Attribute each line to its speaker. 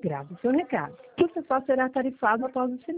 Speaker 1: Grave o seu recado. O só será tarifado após o sinal.